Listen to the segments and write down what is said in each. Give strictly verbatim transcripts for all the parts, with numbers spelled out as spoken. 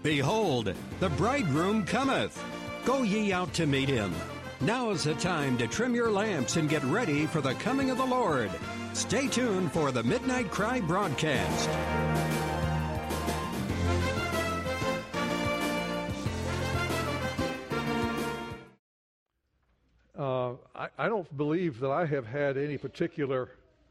Behold, the bridegroom cometh. Go ye out to meet him. Now is the time to trim your lamps and get ready for the coming of the Lord. Stay tuned for the Midnight Cry broadcast. Uh, I, I don't believe that I have had any particular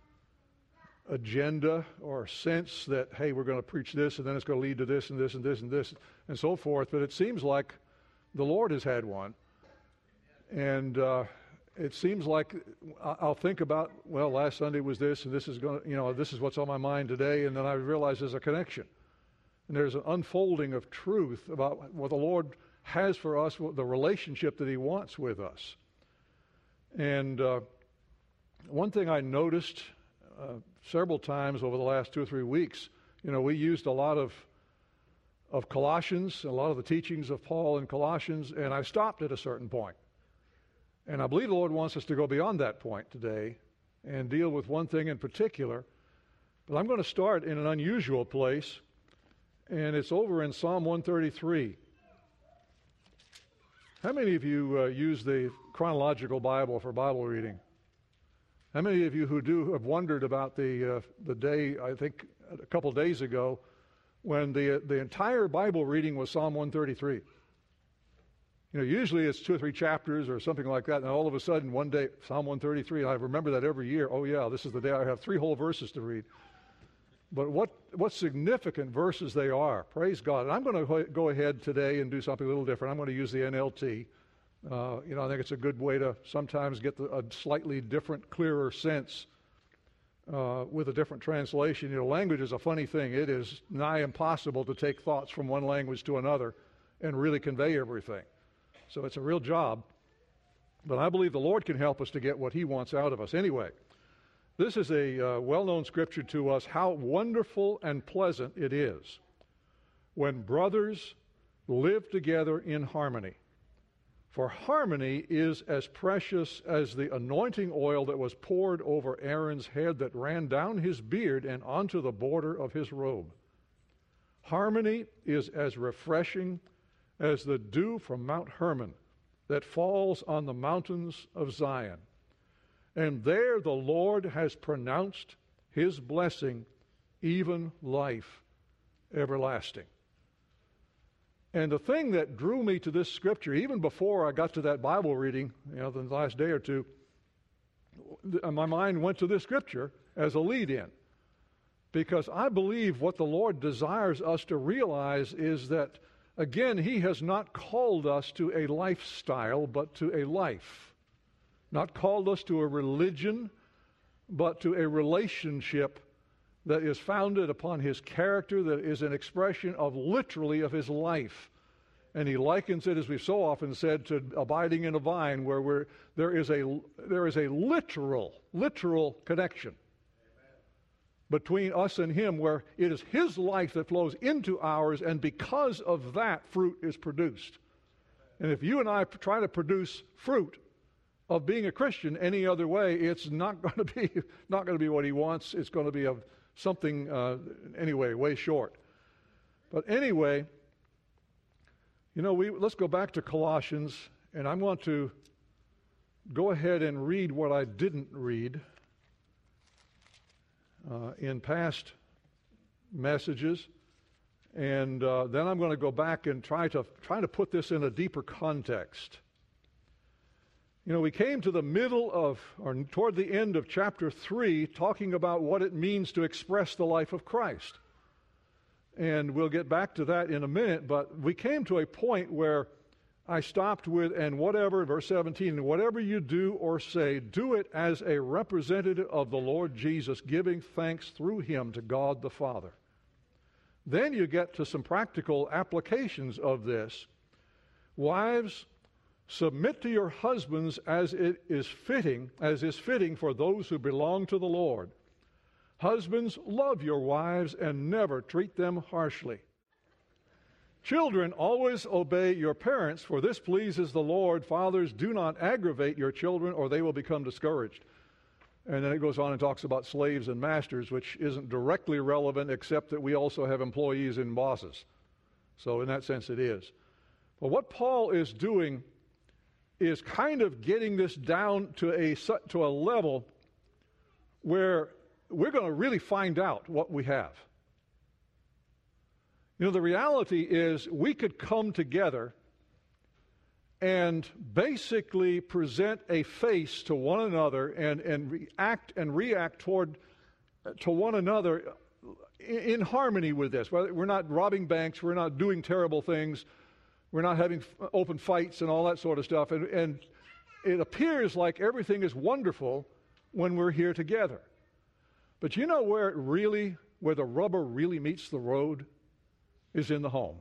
agenda or sense that, hey, we're going to preach this and then it's going to lead to this and this and this and this and so forth. But it seems like the Lord has had one. And uh, it seems like I'll think about, well, last Sunday was this and this is going to, you know, this is what's on my mind today. And then I realize there's a connection. And there's an unfolding of truth about what the Lord has for us, the relationship that he wants with us. And uh, one thing I noticed uh, several times over the last two or three weeks, you know, we used a lot of of Colossians, a lot of the teachings of Paul in Colossians, and I stopped at a certain point. And I believe the Lord wants us to go beyond that point today and deal with one thing in particular. But I'm going to start in an unusual place, and it's over in Psalm one thirty-three. How many of you uh, use the chronological Bible for Bible reading? How many of you who do have wondered about the uh, the day, I think a couple days ago, when the the entire Bible reading was Psalm one thirty-three? You know, usually it's two or three chapters or something like that, and all of a sudden one day, Psalm one thirty-three, and I remember that every year. Oh yeah, this is the day I have three whole verses to read. But what what significant verses they are. Praise God. And I'm going to go ahead today and do something a little different. I'm going to use the N L T. Uh, you know, I think it's a good way to sometimes get the, a slightly different, clearer sense uh, with a different translation. You know, language is a funny thing. It is nigh impossible to take thoughts from one language to another and really convey everything. So it's a real job. But I believe the Lord can help us to get what he wants out of us. Anyway, this is a uh, well-known scripture to us, how wonderful and pleasant it is when brothers live together in harmony. For harmony is as precious as the anointing oil that was poured over Aaron's head that ran down his beard and onto the border of his robe. Harmony is as refreshing as the dew from Mount Hermon that falls on the mountains of Zion. And there the Lord has pronounced his blessing, even life everlasting. And the thing that drew me to this scripture, even before I got to that Bible reading, you know, the last day or two, my mind went to this scripture as a lead-in. Because I believe what the Lord desires us to realize is that, again, he has not called us to a lifestyle, but to a life. Not called us to a religion, but to a relationship that is founded upon his character, that is an expression of literally of his life. And he likens it, as we've so often said, to abiding in a vine, where we're, there is a there is a literal, literal connection between us and him, where it is his life that flows into ours, and because of that, fruit is produced. And if you and I try to produce fruit of being a Christian any other way, it's not going to be not going to be what he wants. It's going to be of something uh, anyway, way short. But anyway, you know, we let's go back to Colossians, and I want to go ahead and read what I didn't read uh, in past messages, and uh, then I'm going to go back and try to try to put this in a deeper context. You know, we came to the middle of, or toward the end of chapter three, talking about what it means to express the life of Christ. And we'll get back to that in a minute, but we came to a point where I stopped with, and whatever, verse seventeen, whatever you do or say, do it as a representative of the Lord Jesus, giving thanks through him to God the Father. Then you get to some practical applications of this. Wives, submit to your husbands as it is fitting, as is fitting for those who belong to the Lord. Husbands, love your wives and never treat them harshly. Children, always obey your parents, for this pleases the Lord. Fathers, do not aggravate your children, or they will become discouraged. And then it goes on and talks about slaves and masters, which isn't directly relevant, except that we also have employees and bosses. So in that sense it is. But what Paul is doing is kind of getting this down to a, to a level where we're going to really find out what we have. You know, the reality is we could come together and basically present a face to one another and, and react and react toward to one another in, in harmony with this. We're not robbing banks. We're not doing terrible things. We're not having open fights and all that sort of stuff. And, and it appears like everything is wonderful when we're here together. But you know where it really, where the rubber really meets the road is in the home.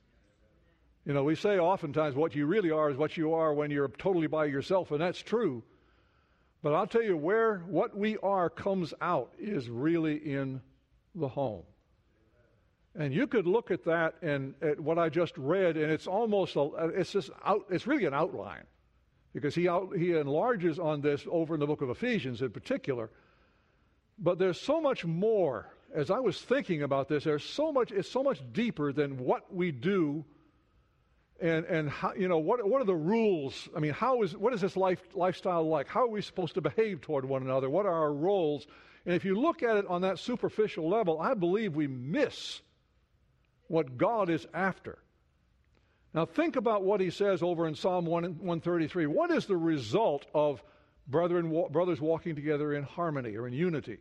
You know, we say oftentimes what you really are is what you are when you're totally by yourself, and that's true. But I'll tell you where what we are comes out is really in the home. And you could look at that and at what I just read, and it's almost a, it's just out, it's really an outline, because he out, he enlarges on this over in the book of Ephesians in particular. But there's so much more. As I was thinking about this, there's so much. It's so much deeper than what we do. And and how, you know, what what are the rules? I mean, how is what is this life lifestyle like? How are we supposed to behave toward one another? What are our roles? And if you look at it on that superficial level, I believe we miss what God is after. Now think about what he says over in Psalm one thirty-three. What is the result of brethren brothers walking together in harmony or in unity?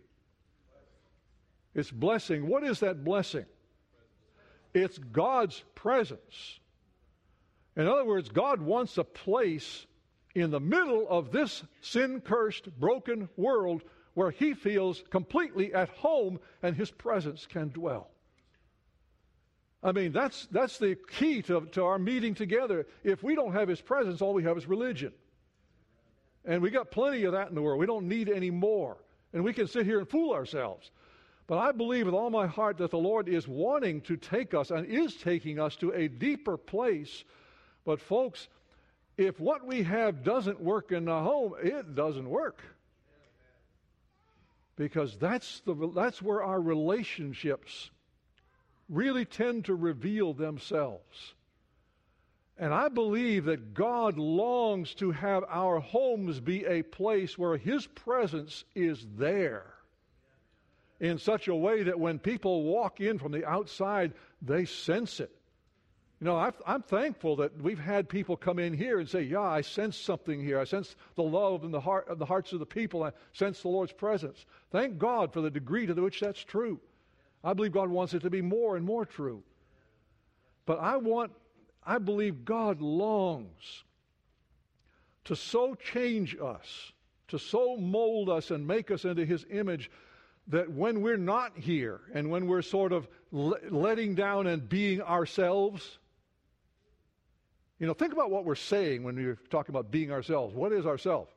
It's blessing. What is that blessing? It's God's presence. In other words, God wants a place in the middle of this sin-cursed, broken world where he feels completely at home and his presence can dwell. I mean, that's that's the key to, to our meeting together. If we don't have his presence, all we have is religion. And we got plenty of that in the world. We don't need any more. And we can sit here and fool ourselves. But I believe with all my heart that the Lord is wanting to take us and is taking us to a deeper place. But folks, if what we have doesn't work in the home, it doesn't work. Because that's the that's where our relationships really tend to reveal themselves. And I believe that God longs to have our homes be a place where his presence is there in such a way that when people walk in from the outside, they sense it. You know, I've, I'm thankful that we've had people come in here and say, yeah, I sense something here. I sense the love in the heart of the hearts of the people. I sense the Lord's presence. Thank God for the degree to which that's true. I believe God wants it to be more and more true. But I want, I believe God longs to so change us, to so mold us and make us into his image that when we're not here and when we're sort of letting down and being ourselves, you know, think about what we're saying when we're talking about being ourselves. What is ourself?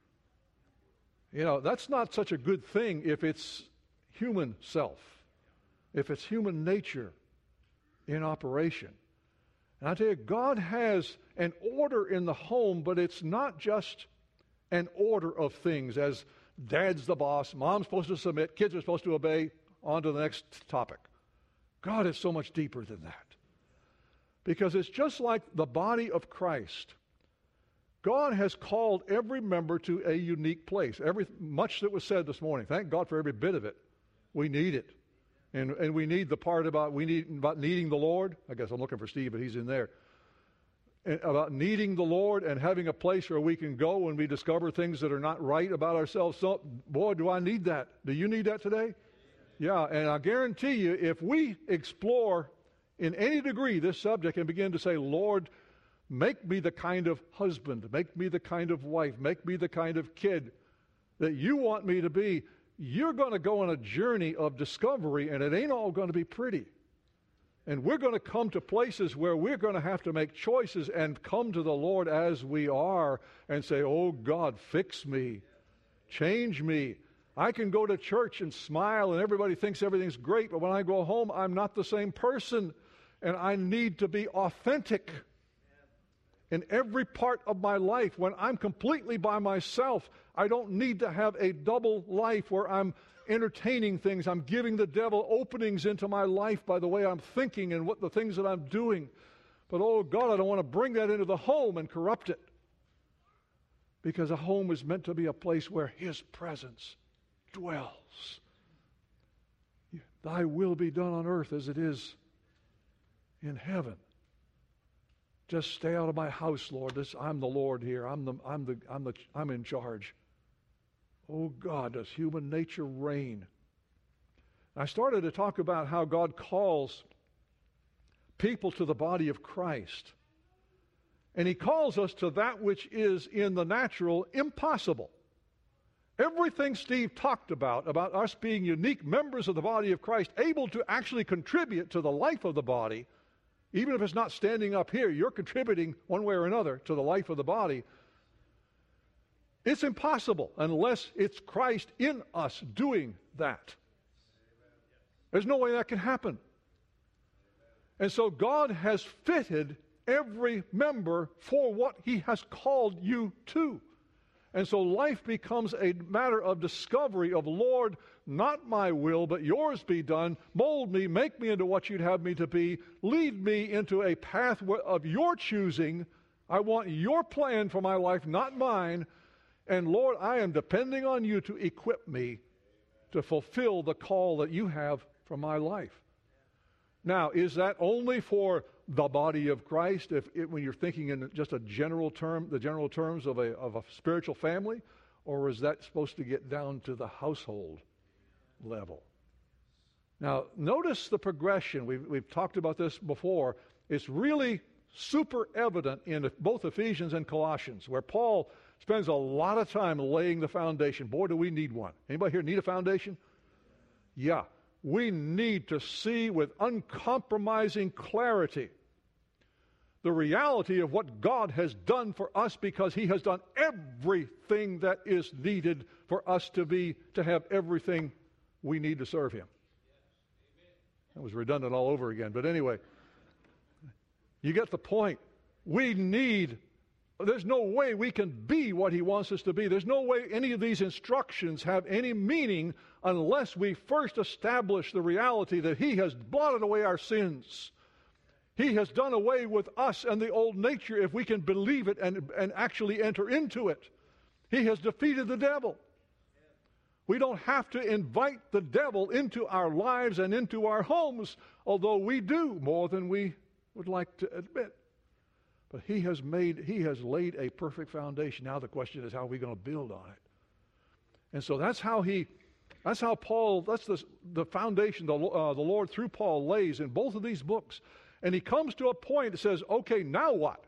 You know, that's not such a good thing if it's human self, if it's human nature in operation. And I tell you, God has an order in the home, but it's not just an order of things as dad's the boss, mom's supposed to submit, kids are supposed to obey, on to the next topic. God is so much deeper than that. Because it's just like the body of Christ. God has called every member to a unique place. Every much that was said this morning. Thank God for every bit of it. We need it. And and we need the part about we need about needing the Lord. I guess I'm looking for Steve, but he's in there. And about needing the Lord and having a place where we can go when we discover things that are not right about ourselves. So, boy, do I need that. Do you need that today? Yeah, and I guarantee you, if we explore in any degree this subject and begin to say, Lord, make me the kind of husband, make me the kind of wife, make me the kind of kid that you want me to be, you're going to go on a journey of discovery, and it ain't all going to be pretty. And we're going to come to places where we're going to have to make choices and come to the Lord as we are and say, oh, God, fix me, change me. I can go to church and smile and everybody thinks everything's great, but when I go home, I'm not the same person, and I need to be authentic in every part of my life. When I'm completely by myself, I don't need to have a double life where I'm entertaining things. I'm giving the devil openings into my life by the way I'm thinking and what the things that I'm doing. But, oh, God, I don't want to bring that into the home and corrupt it. Because a home is meant to be a place where His presence dwells. Thy will be done on earth as it is in heaven. Just stay out of my house, Lord. This, I'm the Lord here. I'm the, I'm the, I'm the, I'm in charge. Oh God, does human nature reign? I started to talk about how God calls people to the body of Christ. And He calls us to that which is in the natural impossible. Everything Steve talked about, about us being unique members of the body of Christ, able to actually contribute to the life of the body, even if it's not standing up here, you're contributing one way or another to the life of the body. It's impossible unless it's Christ in us doing that. There's no way that can happen. And so God has fitted every member for what He has called you to. And so life becomes a matter of discovery of, Lord, not my will, but yours be done. Mold me, make me into what you'd have me to be. Lead me into a path of your choosing. I want your plan for my life, not mine. And Lord, I am depending on you to equip me to fulfill the call that you have for my life. Now, is that only for the body of Christ, if it, when you're thinking in just a general term, the general terms of a, of a spiritual family, or is that supposed to get down to the household level? Now, notice the progression. We've, we've talked about this before. It's really super evident in both Ephesians and Colossians, where Paul spends a lot of time laying the foundation. Boy, do we need one. Anybody here need a foundation? Yeah. We need to see with uncompromising clarity the reality of what God has done for us, because He has done everything that is needed for us to be, to have everything we need to serve Him. That was redundant all over again, but anyway, you get the point. We need, there's no way we can be what He wants us to be. There's no way any of these instructions have any meaning unless we first establish the reality that He has blotted away our sins. He has done away with us and the old nature, if we can believe it and, and actually enter into it. He has defeated the devil. We don't have to invite the devil into our lives and into our homes, although we do more than we would like to admit. But He has made, He has laid a perfect foundation. Now the question is, how are we going to build on it? And so that's how He, that's how Paul, that's the, the foundation the, uh, the Lord through Paul lays in both of these books. And he comes to a point that says, okay, now what?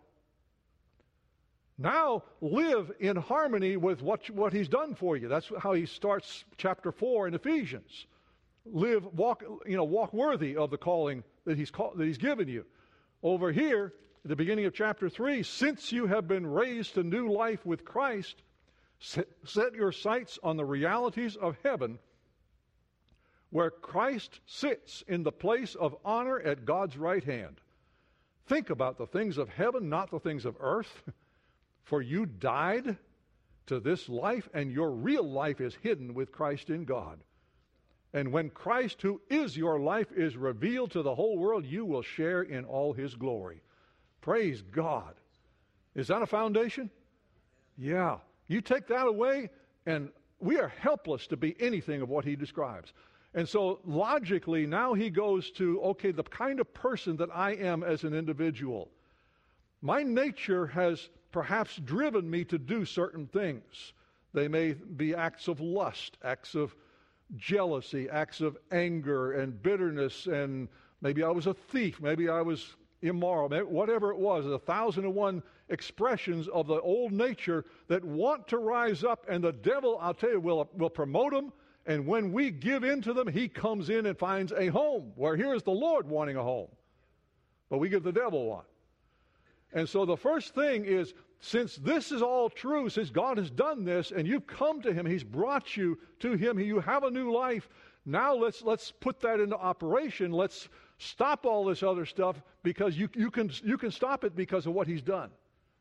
Now live in harmony with what, what He's done for you. That's how he starts chapter four in Ephesians. Live, walk, you know, walk worthy of the calling that He's call, that He's given you. Over here, at the beginning of chapter three, since you have been raised to new life with Christ, set, set your sights on the realities of heaven, where Christ sits in the place of honor at God's right hand. Think about the things of heaven, not the things of earth. For you died to this life, and your real life is hidden with Christ in God. And when Christ, who is your life, is revealed to the whole world, you will share in all His glory. Praise God. Is that a foundation? Yeah. You take that away, and we are helpless to be anything of what He describes. And so logically, now he goes to, okay, the kind of person that I am as an individual. My nature has perhaps driven me to do certain things. They may be acts of lust, acts of jealousy, acts of anger and bitterness, and maybe I was a thief, maybe I was immoral, maybe whatever it was, a thousand and one expressions of the old nature that want to rise up, and the devil, I'll tell you, will, will promote them. And when we give in to them, he comes in and finds a home, where here's the Lord wanting a home. But we give the devil one. And so the first thing is, since this is all true, since God has done this, and you've come to Him, He's brought you to Him, you have a new life, now let's let's put that into operation. Let's stop all this other stuff, because you, you can you can stop it because of what He's done.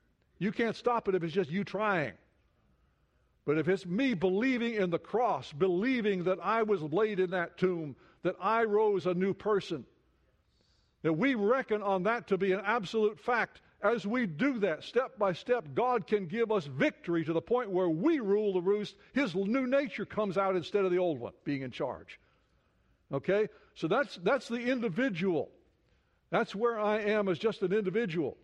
You can't stop it if it's just you trying. But if it's me believing in the cross, believing that I was laid in that tomb, that I rose a new person, that we reckon on that to be an absolute fact, as we do that step by step, God can give us victory to the point where we rule the roost. His new nature comes out instead of the old one being in charge. Okay? So that's that's the individual. That's where I am as just an individual.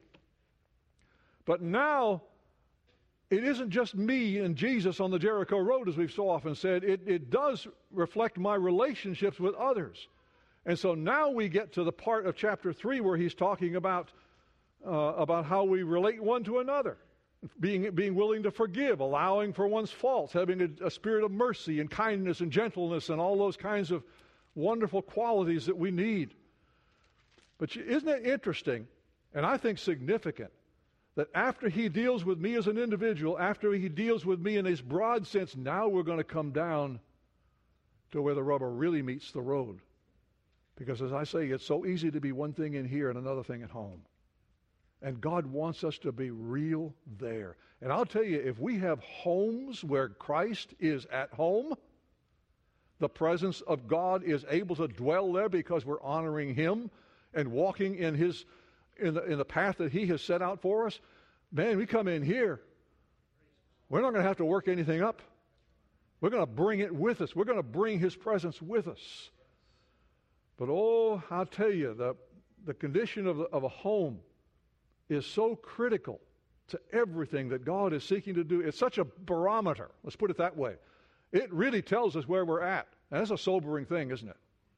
But now, it isn't just me and Jesus on the Jericho Road, as we've so often said. It, it does reflect my relationships with others. And so now we get to the part of chapter three where he's talking about uh, about how we relate one to another. Being, being willing to forgive, allowing for one's faults, having a, a spirit of mercy and kindness and gentleness and all those kinds of wonderful qualities that we need. But isn't it interesting, and I think significant, that after he deals with me as an individual, after he deals with me in his broad sense, now we're going to come down to where the rubber really meets the road. Because as I say, it's so easy to be one thing in here and another thing at home. And God wants us to be real there. And I'll tell you, if we have homes where Christ is at home, the presence of God is able to dwell there because we're honoring him and walking in his in the, in the path that he has set out for us. Man, we come in here, we're not going to have to work anything up. We're going to bring it with us. We're going to bring his presence with us. But oh, I'll tell you, the, the condition of, the, of a home is so critical to everything that God is seeking to do. It's such a barometer, let's put it that way. It really tells us where we're at. And that's a sobering thing, isn't it?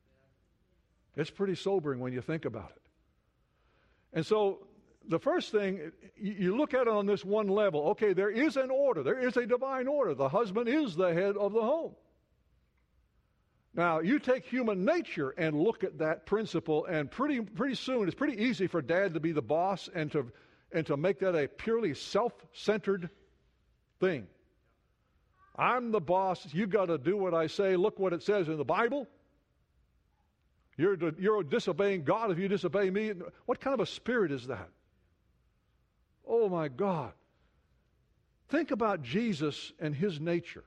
It's pretty sobering when you think about it. And so the first thing, you look at it on this one level. Okay, there is an order. There is a divine order. The husband is the head of the home. Now, you take human nature and look at that principle, and pretty pretty soon it's pretty easy for dad to be the boss and to and to make that a purely self-centered thing. I'm the boss. You've got to do what I say. Look what it says in the Bible. You're, you're disobeying God if you disobey me. What kind of a spirit is that? Oh, my God. Think about Jesus and his nature.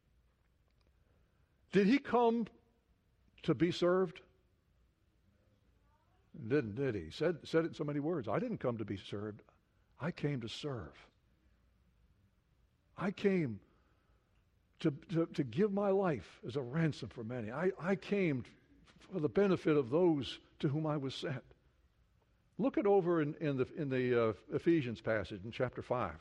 Did he come to be served? Didn't, did he? Said, said it in so many words. I didn't come to be served. I came to serve. I came to, to, to give my life as a ransom for many. I, I came for the benefit of those to whom I was sent. Look it over in, in the, in the uh, Ephesians passage in chapter five.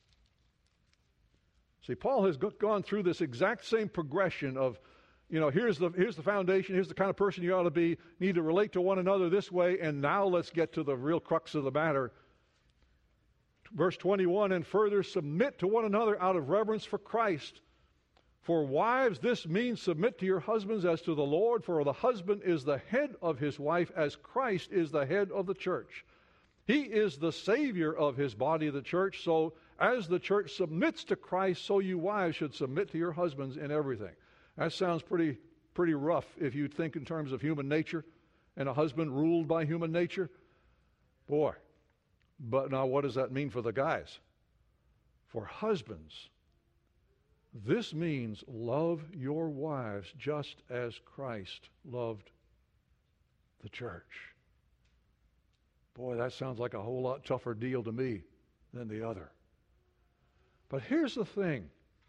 See, Paul has go- gone through this exact same progression of, you know, here's the here's the foundation, here's the kind of person you ought to be, need to relate to one another this way, and now let's get to the real crux of the matter. Verse twenty-one, and further submit to one another out of reverence for Christ. For wives, this means submit to your husbands as to the Lord, for the husband is the head of his wife, as Christ is the head of the church. He is the Savior of his body, the church, so as the church submits to Christ, so you wives should submit to your husbands in everything. That sounds pretty pretty rough if you think in terms of human nature and a husband ruled by human nature. Boy, but now what does that mean for the guys? For husbands, this means love your wives just as Christ loved the church. Boy, that sounds like a whole lot tougher deal to me than the other. But here's the thing.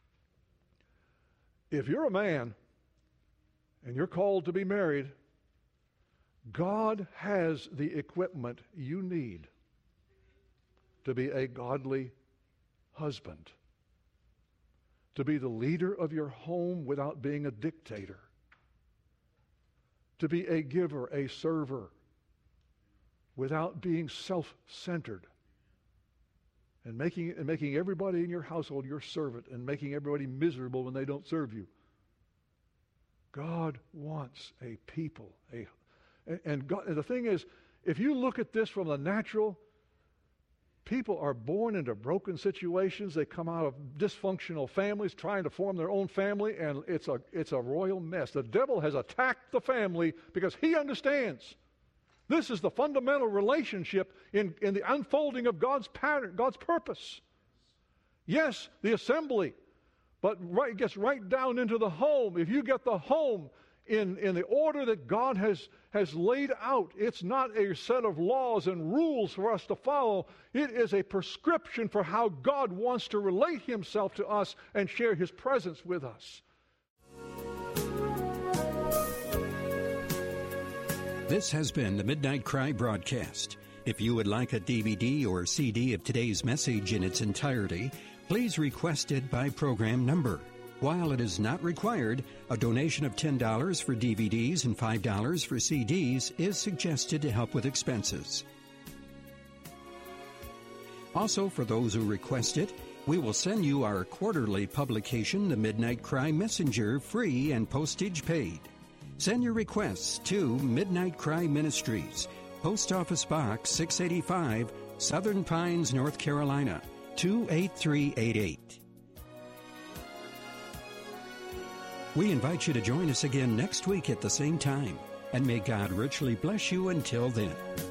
If you're a man and you're called to be married, God has the equipment you need to be a godly husband, to be the leader of your home without being a dictator, to be a giver, a server, without being self-centered, and making and making everybody in your household your servant, and making everybody miserable when they don't serve you. God wants a people. A, and, God, and the thing is, if you look at this from the natural, people are born into broken situations. They come out of dysfunctional families trying to form their own family, and it's a, it's a royal mess. The devil has attacked the family because he understands this is the fundamental relationship in, in the unfolding of God's pattern, God's purpose. Yes, the assembly, but right, it gets right down into the home. If you get the home in, in the order that God has, has laid out, it's not a set of laws and rules for us to follow. It is a prescription for how God wants to relate himself to us and share his presence with us. This has been the Midnight Cry broadcast. If you would like a D V D or C D of today's message in its entirety, please request it by program number. While it is not required, a donation of ten dollars for D V Ds and five dollars for C Ds is suggested to help with expenses. Also, for those who request it, we will send you our quarterly publication, The Midnight Cry Messenger, free and postage paid. Send your requests to Midnight Cry Ministries, Post Office Box six eighty-five, Southern Pines, North Carolina, two eight three eight eight. We invite you to join us again next week at the same time, and may God richly bless you until then.